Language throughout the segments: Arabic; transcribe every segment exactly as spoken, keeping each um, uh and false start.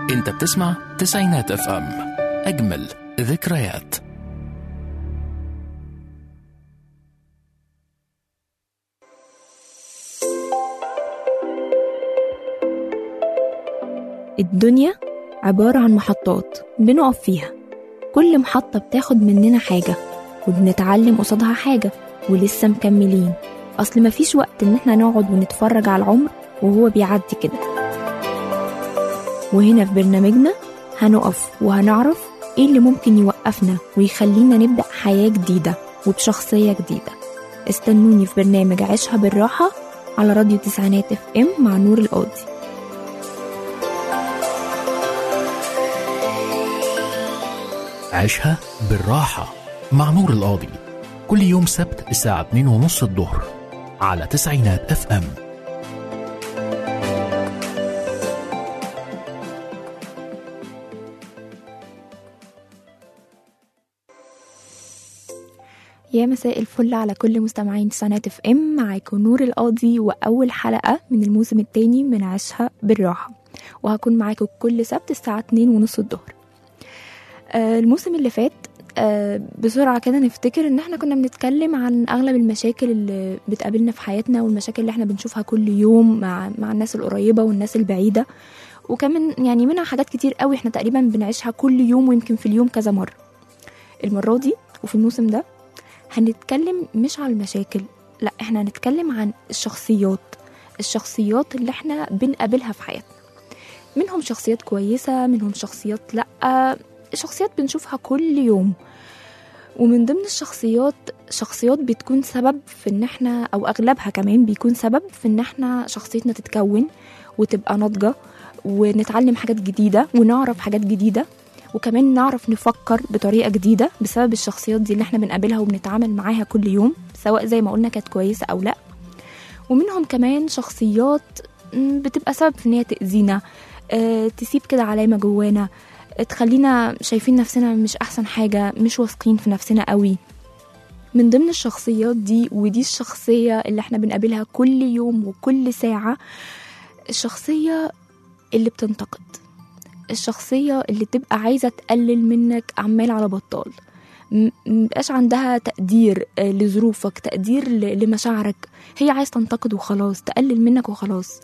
انت بتسمع تسعينات اف ام، اجمل ذكريات. الدنيا عبارة عن محطات بنقف فيها، كل محطة بتاخد مننا حاجة وبنتعلم قصادها حاجة ولسه مكملين. أصل مفيش وقت إن احنا نقعد ونتفرج على العمر وهو بيعدي كده. وهنا في برنامجنا هنقف وهنعرف ايه اللي ممكن يوقفنا ويخلينا نبدأ حياة جديدة وبشخصية جديدة. استنوني في برنامج عيشها بالراحة على راديو تسعينات اف ام مع نور القاضي. عيشها بالراحة مع نور القاضي، كل يوم سبت الساعة اتنين ونص الظهر على تسعينات اف ام. يا مساء الفل على كل مستمعين تسعينات اف ام، معاكم نور القاضي واول حلقة من الموسم الثاني من عيشها بالراحة، وهكون معاكم كل سبت الساعة اتنين ونص الظهر. آه الموسم اللي فات آه بسرعة كده نفتكر ان احنا كنا بنتكلم عن اغلب المشاكل اللي بتقابلنا في حياتنا والمشاكل اللي احنا بنشوفها كل يوم مع, مع الناس القريبة والناس البعيدة، وكمان يعني منها حاجات كتير قوي احنا تقريبا بنعيشها كل يوم ويمكن في اليوم كذا مرة. المرة دي وفي الموسم ده هنتكلم مش عن المشاكل، لا احنا هنتكلم عن الشخصيات الشخصيات اللي احنا بنقابلها في حياتنا. منهم شخصيات كويسة، منهم شخصيات لا، شخصيات بنشوفها كل يوم. ومن ضمن الشخصيات شخصيات بتكون سبب في ان احنا، او اغلبها كمان بيكون سبب في ان احنا شخصيتنا تتكون وتبقى ناضجة ونتعلم حاجات جديدة ونعرف حاجات جديدة، وكمان نعرف نفكر بطريقة جديدة بسبب الشخصيات دي اللي احنا بنقابلها وبنتعامل معاها كل يوم، سواء زي ما قلنا كانت كويسة او لا. ومنهم كمان شخصيات بتبقى سبب في ان هي تأذينا، اه تسيب كده علامة جوانا، تخلينا شايفين نفسنا مش احسن حاجة، مش واثقين في نفسنا قوي. من ضمن الشخصيات دي، ودي الشخصية اللي احنا بنقابلها كل يوم وكل ساعة، الشخصية اللي بتنتقد، الشخصية اللي تبقى عايزة تقلل منك عمال على بطال، مبقاش عندها تقدير لظروفك، تقدير لمشاعرك، هي عايز تنتقد وخلاص، تقلل منك وخلاص،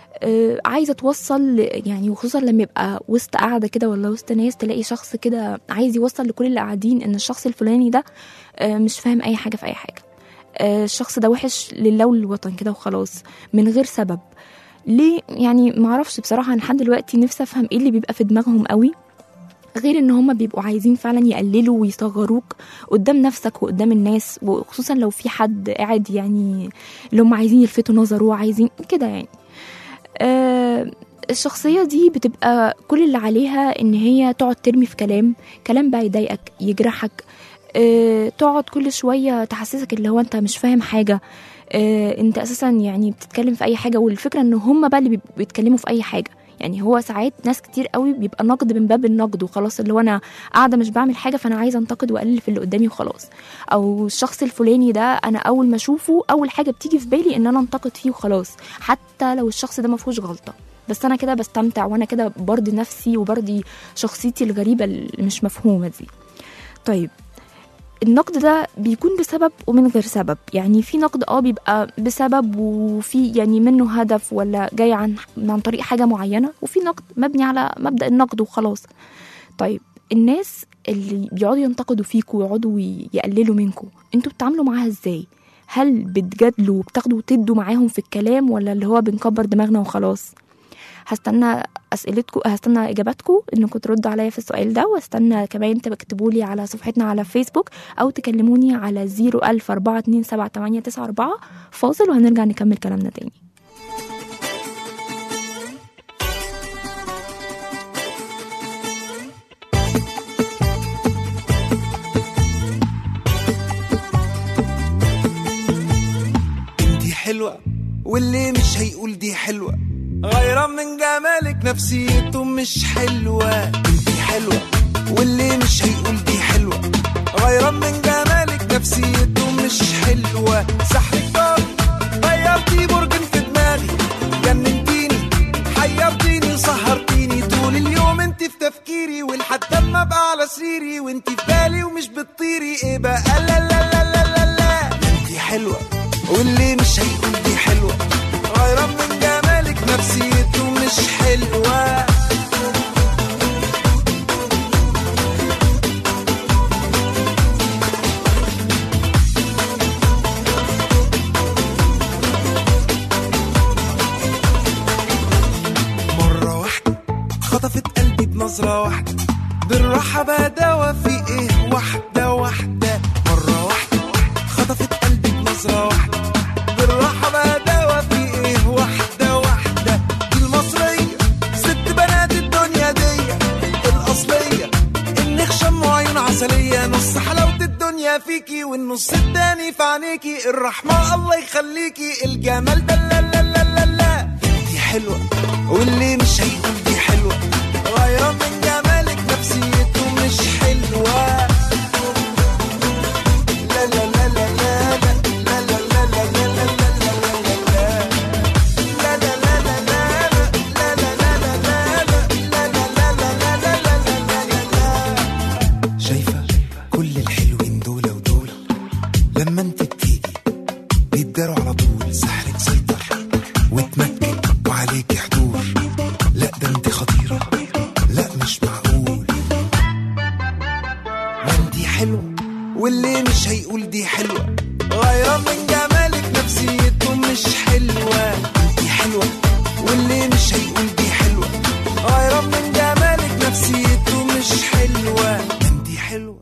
عايزة توصل يعني. وخصوصا لما يبقى وسط قاعدة كده ولا وسط ناس، تلاقي شخص كده عايز يوصل لكل اللي قاعدين ان الشخص الفلاني ده مش فاهم اي حاجة في اي حاجة، الشخص ده وحش لله وللوطن كده وخلاص من غير سبب. ليه؟ يعني معرفش بصراحة. أنا لحد دلوقتي نفسي أفهم إيه اللي بيبقى في دماغهم قوي، غير إن هما بيبقوا عايزين فعلا يقللوا ويصغروك قدام نفسك وقدام الناس، وخصوصا لو في حد قاعد يعني اللي هم عايزين يلفتوا نظره وعايزين كده يعني. آه الشخصية دي بتبقى كل اللي عليها إن هي تقعد ترمي في كلام كلام بقى يضايقك يجرحك، آه تقعد كل شوية تحسسك اللي هو أنت مش فاهم حاجة، آه، انت اساسا يعني بتتكلم في اي حاجه. والفكره ان هم بقى اللي بيتكلموا في اي حاجه، يعني هو ساعات ناس كتير قوي بيبقى نقد من باب النقد وخلاص، اللي هو انا قاعده مش بعمل حاجه فانا عايزه انتقد واقلل في اللي قدامي وخلاص، او الشخص الفلاني ده انا اول ما اشوفه اول حاجه بتيجي في بالي ان انا انتقد فيه وخلاص، حتى لو الشخص ده ما فيهوش غلطه، بس انا كده بستمتع وانا كده برضي نفسي وبرضي شخصيتي الغريبه اللي مش مفهومه دي. طيب النقد ده بيكون بسبب ومن غير سبب، يعني في نقد اه بيبقى بسبب وفي يعني منه هدف ولا جاي عن عن طريق حاجة معينة، وفي نقد مبني على مبدأ النقد وخلاص. طيب الناس اللي بيقعدوا ينتقدوا فيكوا ويقعدوا يقللوا منكوا، انتوا بتتعاملوا معاها ازاي؟ هل بتجادلوا وبتاخدوا وتدوا معاهم في الكلام، ولا اللي هو بنكبر دماغنا وخلاص؟ هستنى اسئلتكم، هستنى اجاباتكم انكم تردوا عليا في السؤال ده، واستنى كمان تكتبوا لي على صفحتنا على فيسبوك او تكلموني على زيرو ألف أربعة اتنين سبعة تمانية تسعة أربعة. فاصل وهنرجع نكمل كلامنا تاني. دي حلوة واللي مش هيقول دي حلوة، غيرا من جمالك نفسيته مش حلوة. دي حلوة واللي مش هيقول دي حلوة، غيرا من جمالك نفسيته مش حلوة. سحرك طار غيرتي برج في دماغي، جننتيني حيرتيني سهرتيني طول اليوم بتطيري وانتي في بالي ومش بتطيري. ايه بقى لا لا لا لا لا لا انتي حلوة واللي مش هيقول دي حلوة، غيران من جمالك نفسيته مش حلوة. مرة واحدة خطفت قلبي بنظرة واحدة، بالراحة بقى دوا في ايه واحدة واحدة. مرة واحدة خطفت قلبي بنظرة واحدة، بالراحة بقى دوا في ايه واحدة واحدة. دي المصرية ست بنات الدنيا دي الأصلية، النخشم وعيون عسلية، نص حلاوة الدنيا فيكي والنص التاني في عينيكي. الرحمة الله يخليكي الجمال ده لا لا لا لا لا. دي حلوة واللي مش هيقول دي حلوة، غيران من جمالك نفسيته مش حلوة. لا لا لا لا لا لا لا لا لا لا لا لا لا لا لا. شايفة كل الحلوين دول ودول لما انت بتيجي بيتداروا على طول، سحرك سيطر وتمكن وعليكي حضور. لا ده انت خطيرة، لا مش معقول. ما انتي حلوة واللي مش هيقول دي حلوة، غيران من جمالك نفسيته مش حلوة. انتي حلوة واللي مش هيقول دي حلوة، غيران من جمالك نفسيته مش حلوة. انتي حلوة.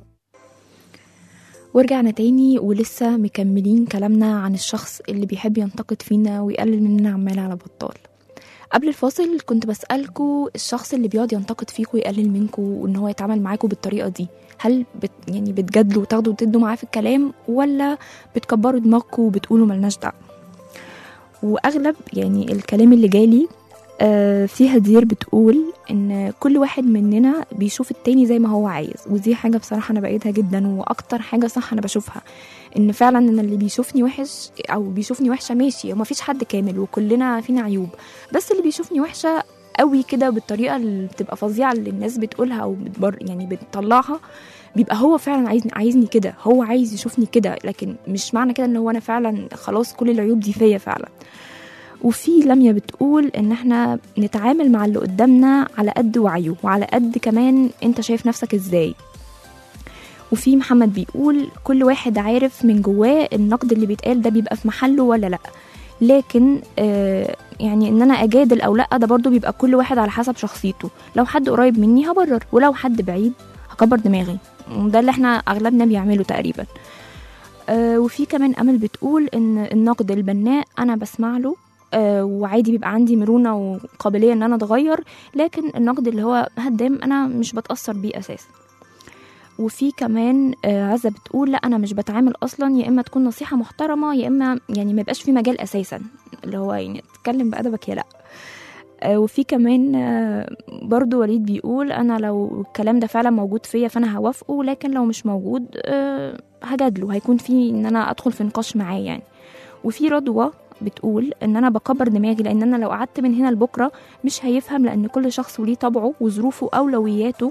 ورجعنا تاني ولسه مكملين كلامنا عن الشخص اللي بيحب ينتقد فينا ويقلل مننا عمال على بطال. قبل الفاصل كنت بسألكوا الشخص اللي بيقعد ينتقد فيكوا ويقلل منكوا وان هو يتعامل معاكوا بالطريقة دي، هل بت يعني بتجادلوا وتاخدوا وتدوا معاه في الكلام، ولا بتكبروا دماغكوا وبتقولوا ملناش دعوة؟ واغلب يعني الكلام اللي جالي آه فيها دير بتقول ان كل واحد مننا بيشوف التاني زي ما هو عايز، ودي حاجة بصراحة انا بأيدها جدا، واكتر حاجة صح انا بشوفها ان فعلا ان اللي بيشوفني وحش او بيشوفني وحشة ماشي، وما فيش حد كامل وكلنا فينا عيوب، بس اللي بيشوفني وحشة قوي كده بالطريقة اللي بتبقى فظيعة اللي الناس بتقولها او بتبر يعني بتطلعها، بيبقى هو فعلا عايزني عايزني كده، هو عايز يشوفني كده، لكن مش معنى كده ان هو انا فعلا خلاص كل العيوب دي فيا فعلا. وفي لميا بتقول ان احنا نتعامل مع اللي قدامنا على قد وعيه وعلى قد كمان انت شايف نفسك ازاي. وفي محمد بيقول كل واحد عارف من جواه النقد اللي بيتقال ده بيبقى في محله ولا لا، لكن آه يعني ان انا اجادل او لا ده برضو بيبقى كل واحد على حسب شخصيته، لو حد قريب مني هبرر ولو حد بعيد هكبر دماغي، وده اللي احنا اغلبنا بيعمله تقريبا. آه وفي كمان امل بتقول ان النقد البناء انا بسمع له آه وعادي بيبقى عندي مرونة وقابلية ان انا اتغير، لكن النقد اللي هو هدام انا مش بتأثر بيه اساسا. وفي كمان آه عزة بتقول لا انا مش بتعامل اصلا، يا اما تكون نصيحة محترمة يا اما يعني ما يبقاش في مجال اساسا، اللي هو يعني تتكلم بأدبك يا لا. آه وفي كمان آه برضو وليد بيقول انا لو الكلام ده فعلا موجود فيا فانا هوافقه، لكن لو مش موجود آه هجادله، هيكون في ان انا ادخل في نقاش معاه يعني. وفي رضوى بتقول ان انا بكبر دماغي لان انا لو قعدت من هنا لبكره مش هيفهم، لان كل شخص وليه طبعه وظروفه واولوياته،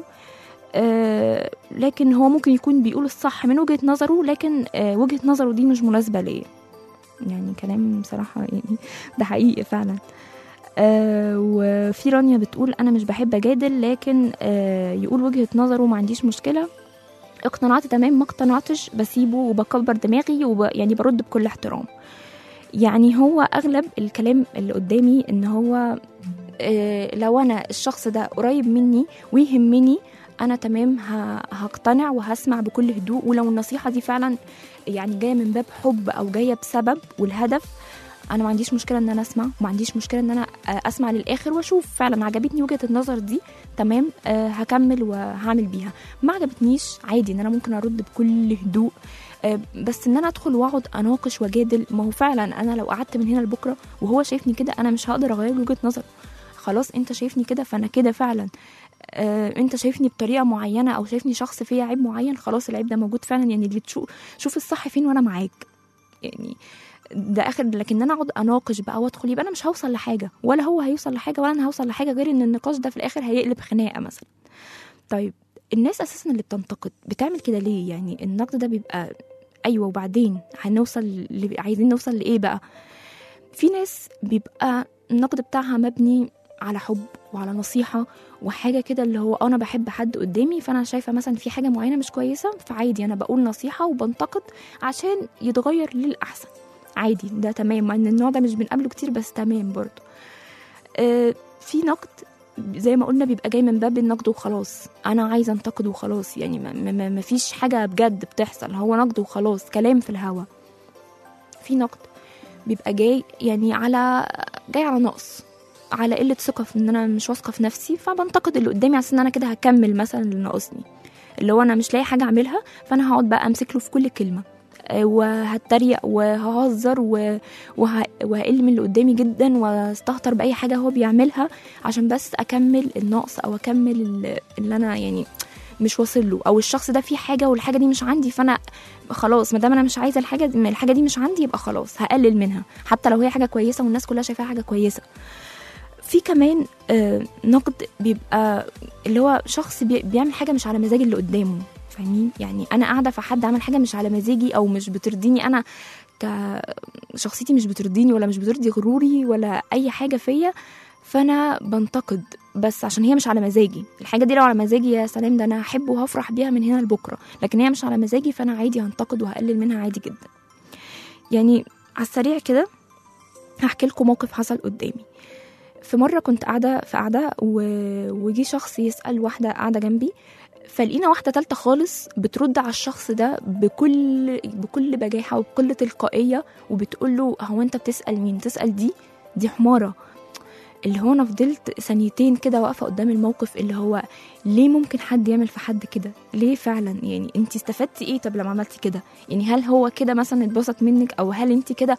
آه لكن هو ممكن يكون بيقول الصح من وجهة نظره، لكن آه وجهة نظره دي مش مناسبة ليا. يعني كلام بصراحة يعني ده حقيقي فعلا. آه وفي رانيا بتقول انا مش بحب اجادل، لكن آه يقول وجهة نظره ما عنديش مشكلة، اقتنعت تمام ما اقتنعتش بسيبه وبكبر دماغي وب يعني برد بكل احترام. يعني هو اغلب الكلام اللي قدامي ان هو آه لو انا الشخص ده قريب مني ويهمني انا تمام هقتنع وهسمع بكل هدوء، ولو النصيحة دي فعلا يعني جاية من باب حب او جاية بسبب والهدف انا ما عنديش مشكلة ان انا اسمع، وما عنديش مشكلة ان انا اسمع للاخر واشوف فعلا عجبتني وجهة النظر دي تمام آه هكمل وهعمل بيها، ما عجبتنيش عادي ان انا ممكن ارد بكل هدوء. آه بس ان انا ادخل واقعد اناقش واجادل، ما هو فعلا انا لو قعدت من هنا لبكره وهو شايفني كده انا مش هقدر اغير وجهة نظر، خلاص انت شايفني كده فانا كده فعلا. آه انت شايفني بطريقه معينه او شايفني شخص فيا عيب معين، خلاص العيب ده موجود فعلا، يعني اللي تشوف شوف الصح فين وانا معاك يعني ده اخر. لكن انا اقعد اناقش بقى وادخل يبقى انا مش هوصل لحاجه، ولا هو هيوصل لحاجه ولا انا هوصل لحاجه، غير ان النقاش ده في الاخر هيقلب خناقه مثلا. طيب الناس اساسا اللي بتنتقد بتعمل كده ليه؟ يعني النقد ده بيبقى ايوه وبعدين هنوصل ل... عايزين نوصل لايه بقى؟ في ناس بيبقى النقد بتاعها مبني على حب وعلى نصيحة وحاجة كده، اللي هو أنا بحب حد قدامي فأنا شايفة مثلا في حاجة معينة مش كويسة، فعادي أنا بقول نصيحة وبنتقد عشان يتغير للأحسن. عادي، ده تمام، مع إن النوع ده مش بنقابله كتير بس تمام برضو. آه في نقد زي ما قلنا بيبقى جاي من باب النقد وخلاص، أنا عايزة أنتقد وخلاص، يعني ما, ما, ما فيش حاجة بجد بتحصل، هو نقد وخلاص، كلام في الهوا. في نقد بيبقى جاي يعني على جاي على نقص، على قلة ثقة في ان انا مش واثقة في نفسي، فبنتقد اللي قدامي عشان انا كده هكمل مثلا اللي ناقصني، اللي هو انا مش لاقي حاجة اعملها، فانا هقعد بقى امسك له في كل كلمة وهتريق وههزر وه... وهقل من اللي قدامي جدا واستهتر بأي حاجة هو بيعملها عشان بس اكمل النقص او اكمل اللي انا يعني مش واصل له، او الشخص ده فيه حاجة والحاجة دي مش عندي، فانا خلاص ما دام انا مش عايزة الحاجة دي الحاجة دي مش عندي يبقى خلاص هقلل منها حتى لو هي حاجة كويسة والناس كلها شايفاها حاجة كويسة. في كمان آه نقد بيبقى اللي هو شخص بي بيعمل حاجة مش على مزاج اللي قدامه، فاهمين؟ يعني أنا قاعدة في حد عمل حاجة مش على مزاجي أو مش بترضيني، أنا كشخصيتي مش بترضيني ولا مش بترضي غروري ولا أي حاجة فيا، فأنا بنتقد بس عشان هي مش على مزاجي. الحاجة دي لو على مزاجي يا سلام، ده أنا هحب وهفرح بيها من هنا لبكرة، لكن هي مش على مزاجي فأنا عادي هنتقد وهقلل منها عادي جدا. يعني على السريع كده هحكي لكم موقف حصل قدامي. في مرة كنت قاعدة في قاعدة وجي شخص يسأل واحدة قاعدة جنبي، فلقينا واحدة تالتة خالص بترد على الشخص ده بكل بكل بجاحة وبكل تلقائية وبتقول له هو انت بتسأل مين؟ تسأل دي دي حمارة. اللي هو انا فضلت ثانيتين كده واقفة قدام الموقف، اللي هو ليه ممكن حد يعمل في حد كده؟ ليه فعلا؟ يعني انت استفدتي ايه طب لما عملتي كده؟ يعني هل هو كده مثلا اتبسط منك، او هل انت كده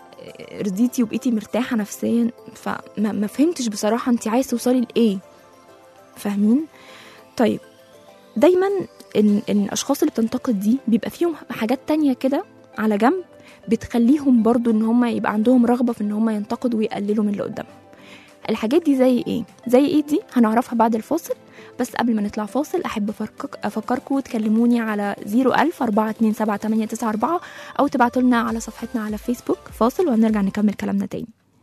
رضيتي وبقيتي مرتاحة نفسيا؟ فما ما فهمتش بصراحة انت عايز توصلي لإيه، فاهمين؟ طيب دايما إن, إن الأشخاص اللي بتنتقد دي بيبقى فيهم حاجات تانية كده على جنب بتخليهم برضو ان هم يبقى عندهم رغبة في ان هم ينتقدوا ويقللوا من اللي قدامهم. الحاجات دي زي ايه؟ زي ايه دي؟ هنعرفها بعد الفاصل، بس قبل ما نطلع فاصل احب افكرك افكركم تكلموني على صفر ألف أربعة اتنين سبعة تمانية تسعة أربعة او تبعتوا لنا على صفحتنا على فيسبوك. فاصل وهنرجع نكمل كلامنا تاني.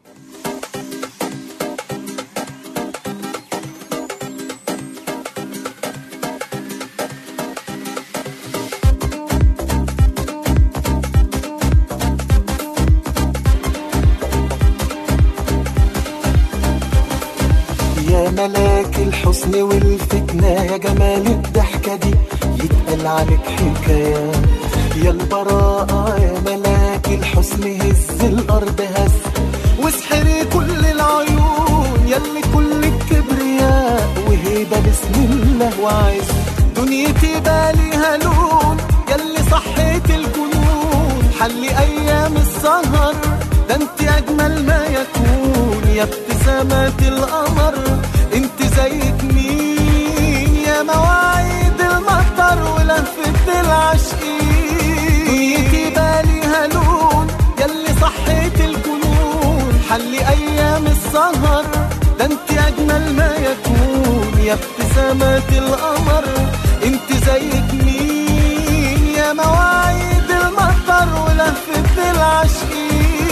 يا ملاك الحسن والفتنة، يا جمال الضحكة دي يتقال عليك حكايات. يا البراءة يا ملاك الحسن، هز الأرض هز واسحري كل العيون، يلي كل الكبرياء وهيبة بسم الله وعز. دنيتي باليها لون، يلي صحيت الجنون، حلي أيام السهر، ده انت أجمل ما يكون. يا ابتسامات القمر انت زيك مين، يا مواعيد المطر ولهفة العاشقين. دنيتي باليها لون، يلي صحيت الجنون، حلي ايام السهر، ده انت اجمل ما يكون. يا ابتسامات القمر انت زيك مين، يا مواعيد المطر ولهفة العاشقين.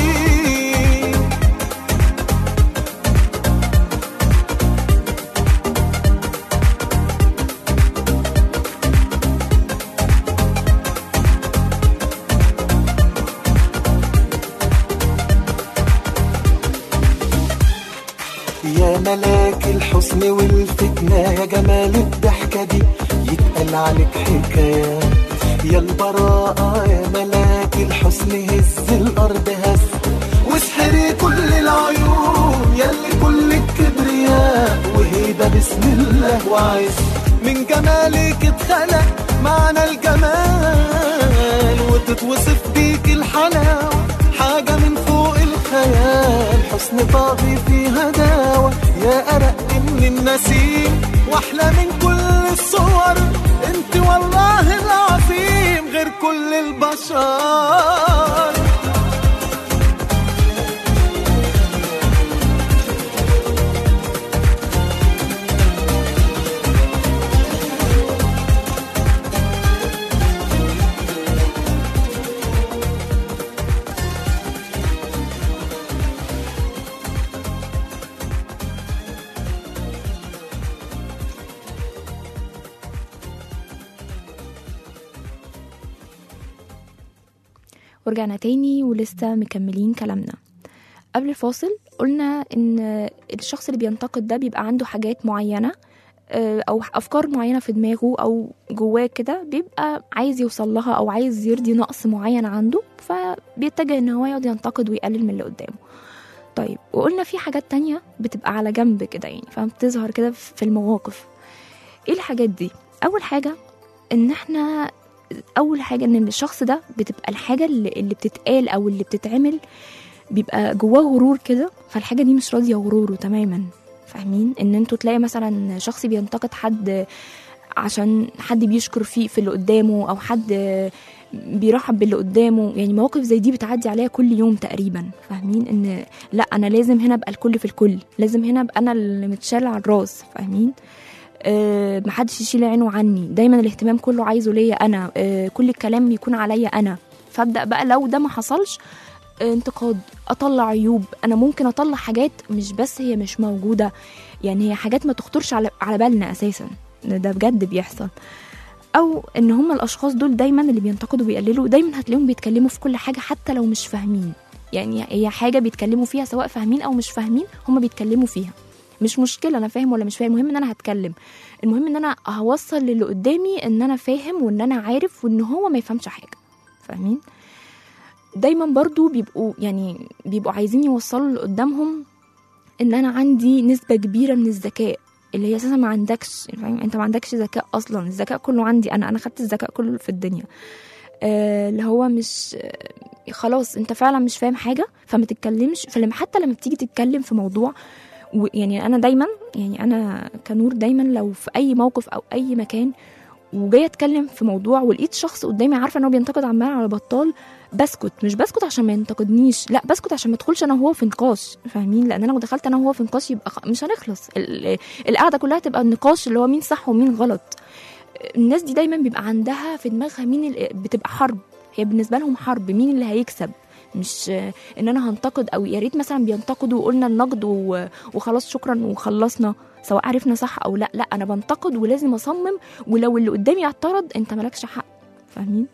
يا ملاك الحسن والفتنة، يا جمال الضحكة دي يتقال عليك حكايات. يا البراءة يا ملاك الحسن، هز الأرض هز واسحري كل العيون، يلي كل الكبرياء وهيبة بسم الله وعز. من جمالك اتخلق معنى الجمال، وتتوصف بيك الحلاوة حاجة من فوق الخيال. حسن طاغي فيها داوة، يا أرق من النسيم واحلى من كل الصور. انت والله العظيم غير كل البشر. ورجعنا تاني ولسه مكملين كلامنا. قبل الفاصل قلنا ان الشخص اللي بينتقد ده بيبقى عنده حاجات معينة او افكار معينة في دماغه او جواه كده، بيبقى عايز يوصل لها او عايز يرضي نقص معين عنده، فبيتجه ان هو يقعد ينتقد ويقلل من اللي قدامه. طيب وقلنا في حاجات تانية بتبقى على جنب كده يعني، فبتظهر كده في المواقف. ايه الحاجات دي؟ اول حاجة ان احنا اول حاجة ان الشخص ده بتبقى الحاجة اللي, اللي بتتقال او اللي بتتعمل بيبقى جواه غرور كده، فالحاجة دي مش راضية غروره تماما. فاهمين؟ ان انتوا تلاقي مثلا شخص بينتقد حد عشان حد بيشكر فيه في اللي قدامه، او حد بيرحب باللي قدامه، يعني مواقف زي دي بتعدي عليها كل يوم تقريبا. فاهمين؟ ان لا انا لازم هنا ابقى الكل في الكل، لازم هنا ابقى انا اللي متشال على الراس. فاهمين؟ أه محدش يشيل عينه عني، دايما الاهتمام كله عايزه ليا انا، أه كل الكلام يكون عليا انا. فابدا بقى لو ده ما حصلش انتقاد، اطلع عيوب. انا ممكن اطلع حاجات مش بس هي مش موجوده، يعني هي حاجات ما تخطرش على على بالنا اساسا، ده بجد بيحصل. او ان هم الاشخاص دول دايما اللي بينتقدوا بيقللوا، دايما هتلاقيهم بيتكلموا في كل حاجه حتى لو مش فاهمين، يعني هي حاجه بيتكلموا فيها سواء فاهمين او مش فاهمين، هم بيتكلموا فيها. مش مشكله انا فاهم ولا مش فاهم، المهم ان انا هتكلم، المهم ان انا هوصل للي قدامي ان انا فاهم وان انا عارف وان هو ما يفهمش حاجه. فاهمين؟ دايما برضو بيبقوا يعني بيبقوا عايزين يوصلوا اللي قدامهم ان انا عندي نسبة كبيرة من الذكاء، اللي هي اساسا ما عندكش. فاهم؟ انت ما عندكش ذكاء اصلا، الذكاء كله عندي انا انا خدت الذكاء كله في الدنيا. آه اللي هو مش آه خلاص انت فعلا مش فاهم حاجة فما تتكلمش. فلما حتى لما بتيجي تتكلم في موضوع، يعني انا دايما يعني انا كنور دايما لو في اي موقف او اي مكان وجاي اتكلم في موضوع ولقيت شخص قدامي عارفه ان هو بينتقد عمال على بطال، بسكت. مش بسكت عشان ما ينتقدنيش، لا بسكت عشان ما ادخلش انا وهو في نقاش. فاهمين؟ لان انا لو دخلت انا وهو في نقاش يبقى مش هنخلص، القعده كلها تبقى النقاش اللي هو مين صح ومين غلط. الناس دي دايما بيبقى عندها في دماغها مين بتبقى حرب، هي بالنسبه لهم حرب، مين اللي هيكسب، مش ان انا هنتقد او يا ريت مثلا بينتقدوا وقلنا النقد وخلاص شكرا وخلصنا سواء عرفنا صح او لا. لا انا بنتقد ولازم اصمم، ولو اللي قدامي اعترض انت مالكش حق. فاهمين؟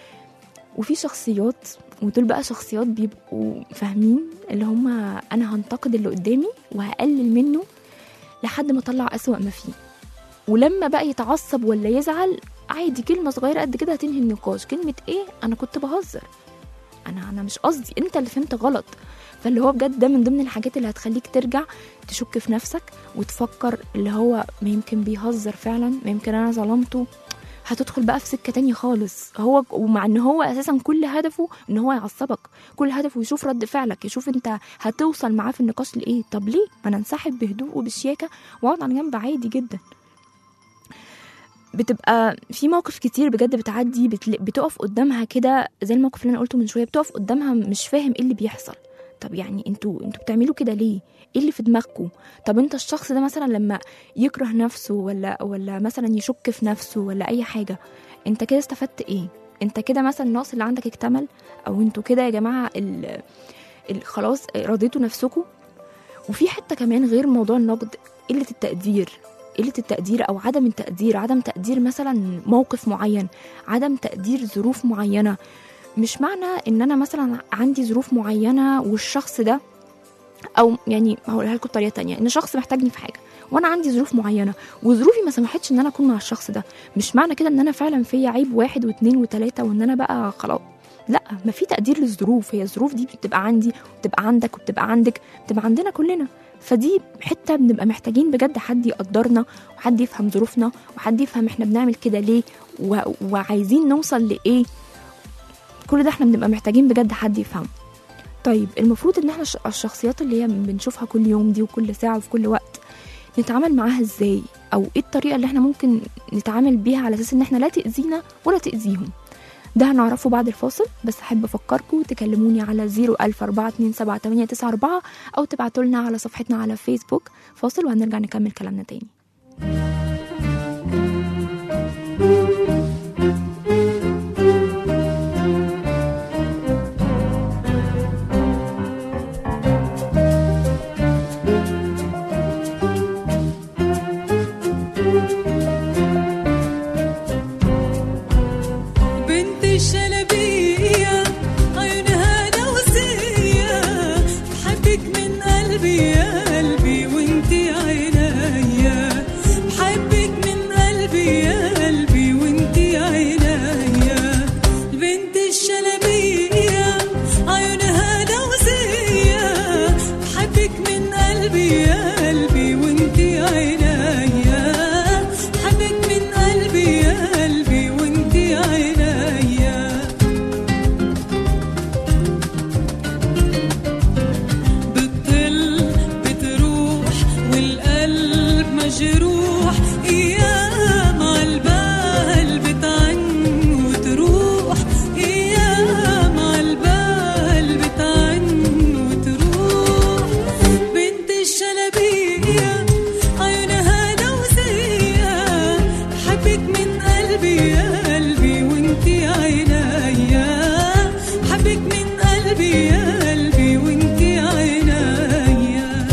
وفي شخصيات، ودول بقى شخصيات بيبقوا فاهمين اللي هم انا هنتقد اللي قدامي وهقلل منه لحد ما اطلع اسوأ ما فيه، ولما بقى يتعصب ولا يزعل عادي كلمه صغيره قد كده هتنهي النقاش. كلمه ايه؟ انا كنت بهزر، انا انا مش قصدي، انت اللي فهمت غلط. فاللي هو بجد ده من ضمن الحاجات اللي هتخليك ترجع تشك في نفسك وتفكر اللي هو ما يمكن بيهزر فعلا، ما يمكن انا ظلمته. هتدخل بقى في سكة تانية خالص. هو ومع ان هو اساسا كل هدفه ان هو يعصبك، كل هدفه يشوف رد فعلك، يشوف انت هتوصل معاه في النقاش لايه. طب ليه ما انا انسحب بهدوء وبشياكة واقعد على جنب عادي جدا. بتبقى في موقف كتير بجد بتعدي بتقف قدامها كده زي الموقف اللي انا قلته من شويه، بتقف قدامها مش فاهم ايه اللي بيحصل. طب يعني انتوا انتوا بتعملوا كده ليه؟ ايه اللي في دماغكم؟ طب انت الشخص ده مثلا لما يكره نفسه ولا ولا مثلا يشك في نفسه ولا اي حاجه، انت كده استفدت ايه؟ انت كده مثلا النقص اللي عندك اكتمل؟ او انتوا كده يا جماعه ال ال خلاص رضيتوا نفسكم؟ وفي حته كمان غير موضوع النقد، قله التقدير. قلة التقدير أو عدم التقدير، عدم تقدير مثلا موقف معين، عدم تقدير ظروف معينة. مش معنى إن أنا مثلا عندي ظروف معينة والشخص ده، أو يعني هقولها لكم بطريقة تانية، إن شخص محتاجني في حاجة وأنا عندي ظروف معينة وظروفي ما سمحتش إن أنا أكون مع الشخص ده، مش معنى كده إن أنا فعلا فيا عيب واحد واثنين وثلاثة وإن أنا بقى خلاص. لا، ما في تقدير للظروف، هي الظروف دي بتبقى عندي وبتبقى عندك وبتبقى عندك، بتبقى عندنا كلنا. فدي حتة بنبقى محتاجين بجد حد يقدرنا وحد يفهم ظروفنا وحد يفهم احنا بنعمل كده ليه و... وعايزين نوصل لإيه. كل ده احنا بنبقى محتاجين بجد حد يفهم. طيب المفروض ان احنا الشخصيات اللي هي بنشوفها كل يوم دي وكل ساعة وفي كل وقت نتعامل معاها ازاي، او ايه الطريقة اللي احنا ممكن نتعامل بيها على اساس ان احنا لا تأذينا ولا تأذيهم؟ ده هنعرفه بعد الفاصل. بس أحب أفكركم تكلموني على زيرو ألف أربعة اتنين سبعة تمانية تسعة أربعة أو تبعتولنا على صفحتنا على فيسبوك. فاصل وهنرجع نكمل كلامنا تاني. الشلبية قلبي يا قلبي وانتي عينيا، بحبك من قلبي يا قلبي وانتي عينيا. البنت الشلبية عيونها دوزية، بحبك من قلبي يا قلبي وانتي عينيا، بحبك من قلبي يا قلبي وانتي عينيا. بتطل بتروح والقلب مجروح، ايام عالبال بتعن وتروح، ايام عالبال بتعن وتروح. بنت الشلبية عيونها دوزية، بحبك من قلبي يا قلبي وانتي عينيا، بحبك من قلبي يا قلبي وانتي عينيا.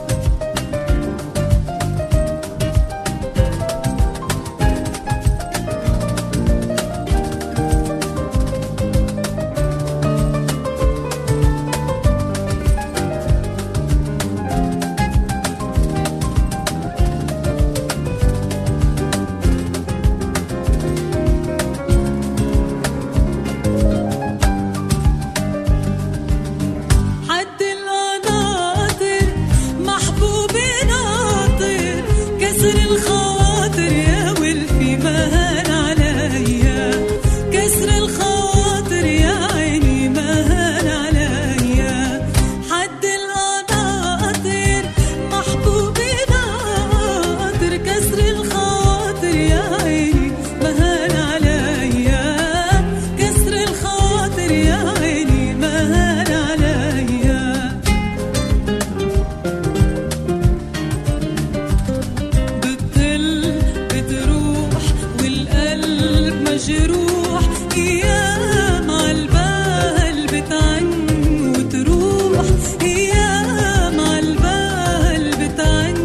حد القناطر محبوبي ناطر، كسر الخواطر يا ولفي مهان عليا، كسر الخواطر يا عيني مهان عليا. حد القناطر محبوبي ناطر، كسر الخواطر يا عيني مهان عليا، كسر الخواطر يا عيني مهان عليا. بتطل بتروح والقلب مجروح، ايام عالبال بتعن وتروح، ايام عالبال بتعن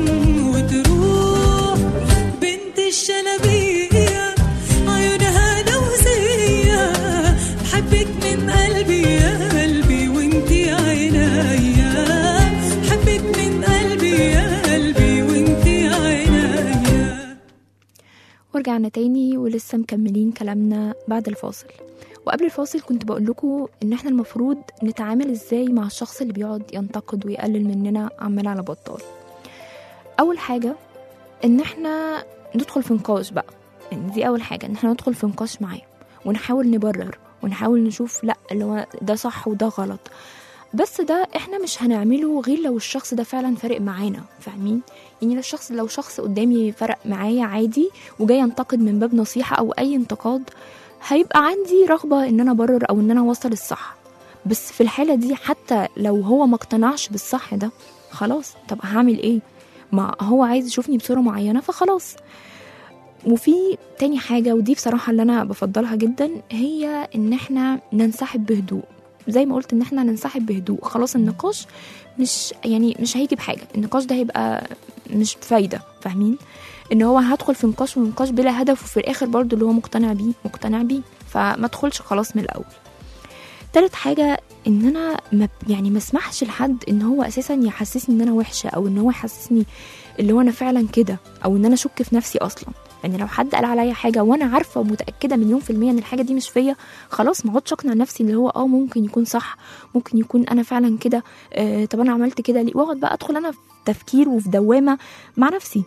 وتروح. بنت الشلبية عيونها دوزية، بحبك من قلبي يا قلبي وانتي عينيا، بحبك من قلبي يا قلبي وانتي عينيا. ورجعنا تاني ولسه مكملين كلامنا بعد الفاصل. وقبل الفاصل كنت بقول لكم ان احنا المفروض نتعامل ازاي مع الشخص اللي بيقعد ينتقد ويقلل مننا عمال على بطال. اول حاجة ان احنا ندخل في نقاش بقى، يعني دي اول حاجة، ان احنا ندخل في نقاش معاه ونحاول نبرر ونحاول نشوف لا اللي هو ده صح وده غلط. بس ده احنا مش هنعمله غير لو الشخص ده فعلا فارق معانا، فاهمين؟ يعني لو الشخص لو شخص قدامي فرق معايا عادي وجاي ينتقد من باب نصيحة او اي انتقاد، هيبقى عندي رغبة ان انا ابرر او ان انا اوصل الصح. بس في الحالة دي حتى لو هو ما اقتنعش بالصح ده، خلاص طب هعمل ايه؟ ما هو عايز يشوفني بصورة معينة فخلاص. وفي تاني حاجة ودي بصراحة اللي انا بفضلها جدا، هي ان احنا ننسحب بهدوء. زي ما قلت ان احنا ننسحب بهدوء، خلاص النقاش مش يعني مش هيجي بحاجة، النقاش ده هيبقى مش بفايدة، فاهمين؟ ان هو هدخل في نقاش ونقاش بلا هدف، وفي الاخر برضو اللي هو مقتنع بيه مقتنع بيه فما ادخلش خلاص من الاول. تالت حاجة ان انا ما يعني ما اسمحش لحد ان هو اساسا يحسسني ان انا وحشة، او ان هو يحسسني اللي هو انا فعلا كده، او ان انا اشك في نفسي اصلا. يعني لو حد قال عليا حاجة وانا عارفة ومتأكدة مليون في المية ان الحاجة دي مش فيا، خلاص ما اقعدش اقنع نفسي اللي هو اه ممكن يكون صح، ممكن يكون انا فعلا كده، آه طب انا عملت كده ليه، واقعد بقى ادخل انا في تفكير وفي دوامة مع نفسي.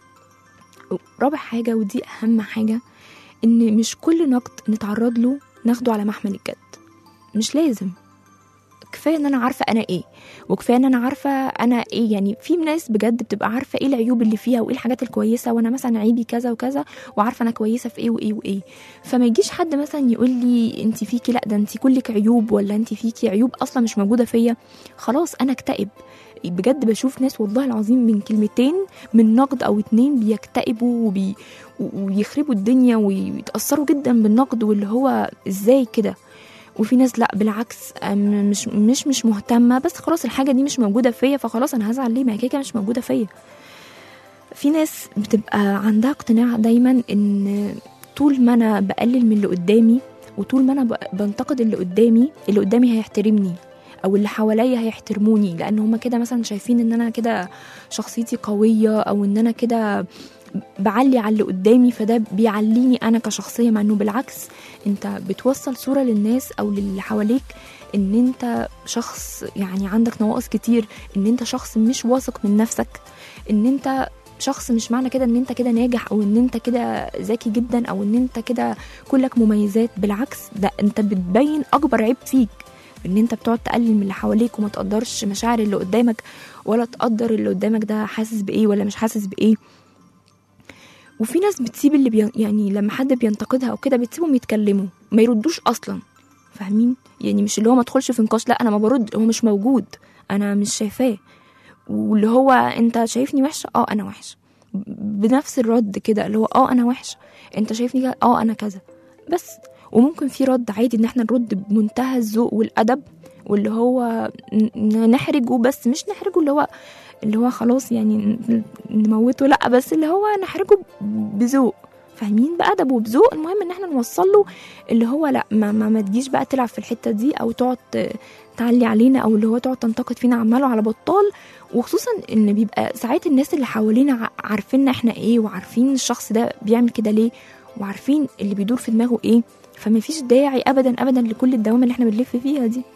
رابع حاجة ودي اهم حاجة، ان مش كل نقد نتعرض له ناخده على محمل الجد، مش لازم. كفايه ان انا عارفه انا ايه، وكفايه ان انا عارفه انا ايه. يعني في ناس بجد بتبقى عارفه ايه العيوب اللي فيها وايه الحاجات الكويسه، وانا مثلا عيبي كذا وكذا وعارفه انا كويسه في ايه وايه وايه. فما يجيش حد مثلا يقول لي انت فيكي لا ده انت كلك عيوب، ولا انت فيكي عيوب اصلا مش موجوده فيا، خلاص انا اكتئب. بجد بشوف ناس والله العظيم من كلمتين من نقد او اتنين بيكتئبوا وبي ويخربوا الدنيا ويتاثروا جدا بالنقد، واللي هو ازاي كده. وفي ناس لا بالعكس مش مش مش مهتمه، بس خلاص الحاجه دي مش موجوده فيا فخلاص انا هزعل ليه، ما هي كده مش موجوده فيا. في ناس بتبقى عندها اقتناع دايما ان طول ما انا بقلل من اللي قدامي، وطول ما انا بنتقد اللي قدامي اللي قدامي هيحترمني، او اللي حواليا هيحترموني لان هما كده مثلا شايفين ان انا كده شخصيتي قويه او ان انا كده بعلي على اللي قدامي فده بيعليني انا كشخصيه. مع انه بالعكس انت بتوصل صوره للناس او للي حواليك ان انت شخص يعني عندك نواقص كتير، ان انت شخص مش واثق من نفسك، ان انت شخص مش معنى كده ان انت كده ناجح او ان انت كده ذكي جدا او ان انت كده كلك مميزات. بالعكس ده انت بتبين اكبر عيب فيك، ان انت بتقعد تقلل من اللي حواليك وما تقدرش مشاعر اللي قدامك ولا تقدر اللي قدامك ده حاسس بايه ولا مش حاسس بايه. وفي ناس بتسيب اللي بي... يعني لما حد بينتقدها او كده بتسيبهم يتكلموا ما يردوش اصلا، فاهمين؟ يعني مش اللي هو ما ادخلش في نقاش، لا انا ما برد، هو مش موجود، انا مش شايفاه. واللي هو انت شايفني وحشه، اه انا وحشه بنفس الرد كده، اللي هو اه انا وحشه، انت شايفني كده، اه انا كذا بس. وممكن في رد عادي ان احنا نرد بمنتهى الذوق والادب، واللي هو نحرجه، بس مش نحرجه اللي هو اللي هو خلاص يعني نموته، لا بس اللي هو نحرجه بذوق، فاهمين؟ بأدب وبذوق. المهم ان احنا نوصل له اللي هو لا ما, ما, ما تجيش بقى تلعب في الحته دي او تقعد تعلي علينا او اللي هو تقعد تنتقد فينا عماله على بطال. وخصوصا ان بيبقى ساعات الناس اللي حوالينا عارفين احنا ايه وعارفين الشخص ده بيعمل كده ليه وعارفين اللي بيدور في دماغه ايه، فما فيش داعي ابدا ابدا لكل الدوامه اللي احنا بنلف فيها دي.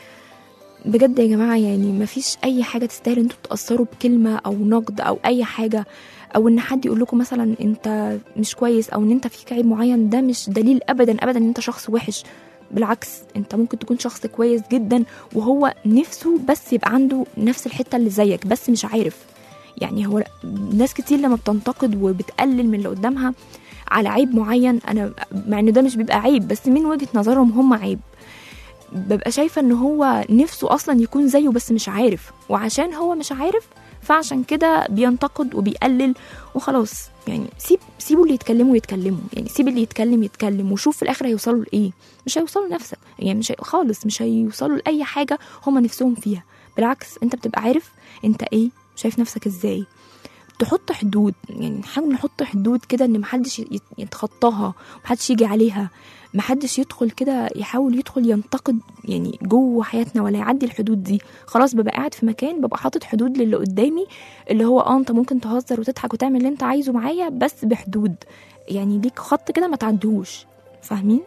بجد يا جماعه يعني ما فيش اي حاجه تستاهل انتوا تاثروا بكلمه او نقد او اي حاجه، او ان حد يقول لكم مثلا انت مش كويس او ان انت فيك عيب معين. ده مش دليل ابدا ابدا ان انت شخص وحش، بالعكس انت ممكن تكون شخص كويس جدا وهو نفسه بس يبقى عنده نفس الحته اللي زيك بس مش عارف. يعني هو ناس كتير لما بتنتقد وبتقلل من اللي قدامها على عيب معين، انا مع ان ده مش بيبقى عيب بس من وجهه نظرهم هم عيب، ببقى شايفه ان هو نفسه اصلا يكون زيه بس مش عارف، وعشان هو مش عارف فعشان كده بينتقد وبيقلل وخلاص. يعني سيب سيبوا اللي يتكلموا يتكلموا، يعني سيب اللي يتكلم يتكلم وشوف في الاخر هيوصلوا لايه. مش هيوصلوا لنفسك، يعني مش هي... خالص مش هيوصلوا لاي حاجه هم نفسهم فيها. بالعكس انت بتبقى عارف انت ايه، شايف نفسك ازاي، تحط حدود. يعني نحاول نحط حدود كده ان محدش يتخطاها، محدش يجي عليها، محدش يدخل كده يحاول يدخل ينتقد يعني جوه حياتنا ولا يعدي الحدود دي. خلاص ببقى قاعد في مكان ببقى حاطط حدود للي قدامي، اللي هو اه انت ممكن تهزر وتضحك وتعمل اللي انت عايزه معايا بس بحدود، يعني ليك خط كده ما تعديهوش، فاهمين؟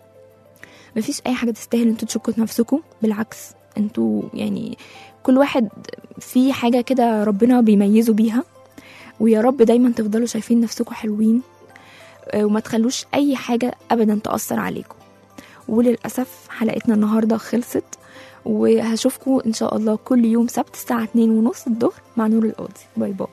مفيش اي حاجه تستاهل انتوا تشكوا نفسكم، بالعكس انتوا يعني كل واحد في حاجه كده ربنا بيميزه بيها، ويا رب دايما تفضلوا شايفين نفسكم حلوين وما تخلوش اي حاجه ابدا تاثر عليكم. وللاسف حلقتنا النهارده خلصت، وهشوفكم ان شاء الله كل يوم سبت الساعه اتنين ونص الظهر مع نور القاضي. باي باي.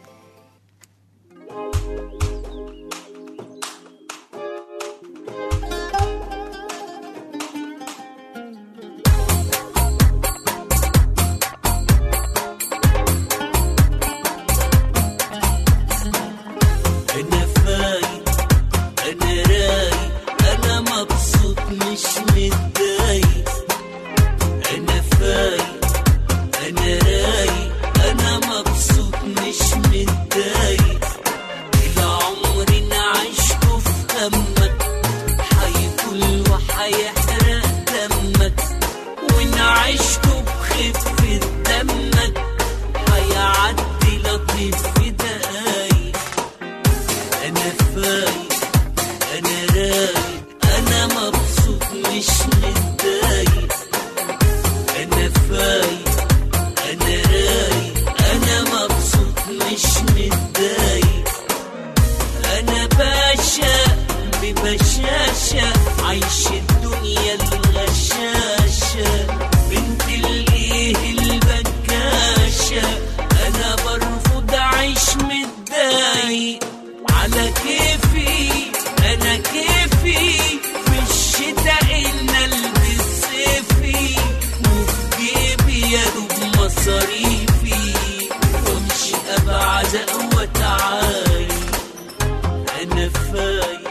عيش الدنيا الغشاشة بنت الايه البكاشة، انا برفض اعيش متضايق على كيفي، انا كيفي في الشتاء ان البس صيفي، وفي جيبي يا دوب مصاريفي، وامشي ابعد وتعالي انا فايق.